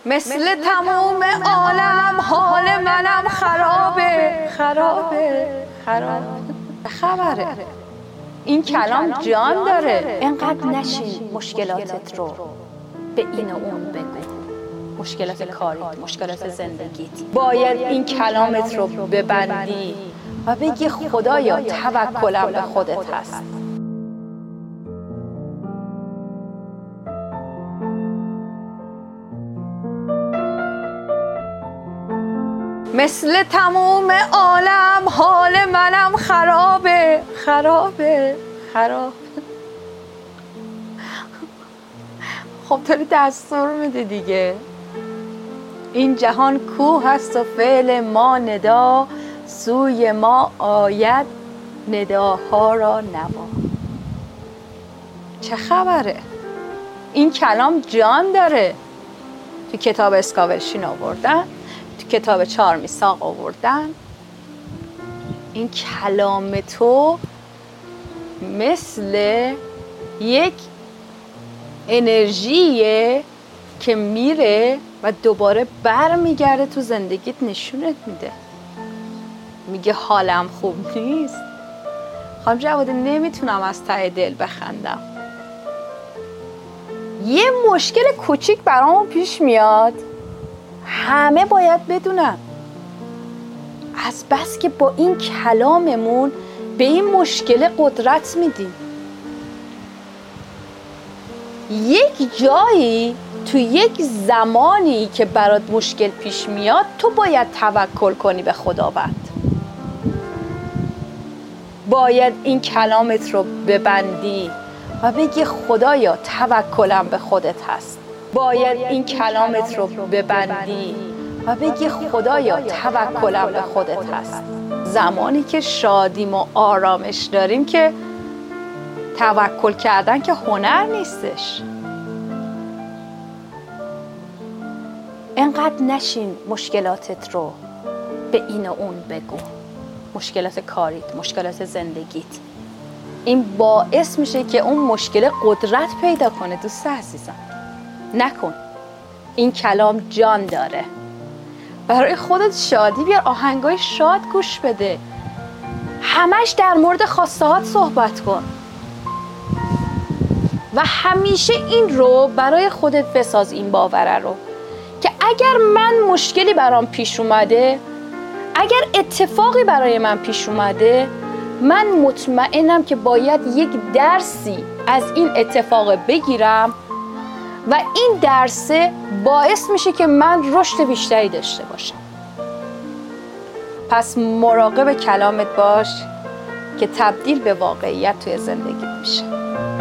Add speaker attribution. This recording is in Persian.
Speaker 1: مثل تموم عالم حال منم خرابه خرابه خبره. این کلام جان داره. انقدر نشین مشکلاتت رو به این و اون بگو، مشکلات کاریت، مشکلات زندگیت. باید این کلامت رو ببندی و بگی خدایا توکلم به خودت هست. مثل تموم عالم حال منم خرابه خرابه. خب تو دستور میده دیگه. این جهان کوه هست و فعل ما ندا، سوی ما آید نداها را نوا. چه خبره؟ این کلام جان داره. تو کتاب اسکاولشین آوردن، تو کتاب 4 میثاق آوردن. این کلام تو مثل یک انرژیه که میره و دوباره برمیگرده تو زندگیت، نشونت میده. میگه حالم خوب نیست. خانم جواده نمیتونم از ته دل بخندم. یه مشکل کوچیک برامون پیش میاد، همه باید بدونن. از بس که با این کلاممون به این مشکل قدرت میدیم. یک جایی تو یک زمانی که برات مشکل پیش میاد، تو باید توکل کنی به خداوند. باید این کلامت رو ببندی و بگی خدایا توکلم به خودت هست. باید این کلامت رو ببندی و بگی خدایا توکلم به خودت هست. زمانی که شادیم و آرامش داریم که توکل کردن که هنر نیستش. انقدر نشین مشکلاتت رو به این و اون بگو، مشکلات کاریت، مشکلات زندگیت. این باعث میشه که اون مشکل قدرت پیدا کنه. دوست عزیزم نکن. این کلام جان داره. برای خودت شادی بیار، آهنگای شاد گوش بده، همش در مورد خواستهات صحبت کن و همیشه این رو برای خودت بساز، این باوره رو که اگر من مشکلی برام پیش اومده، اگر اتفاقی برای من پیش اومده، من مطمئنم که باید یک درسی از این اتفاق بگیرم و این درسه باعث میشه که من رشد بیشتری داشته باشم. پس مراقب کلامت باش که تبدیل به واقعیت توی زندگیت میشه.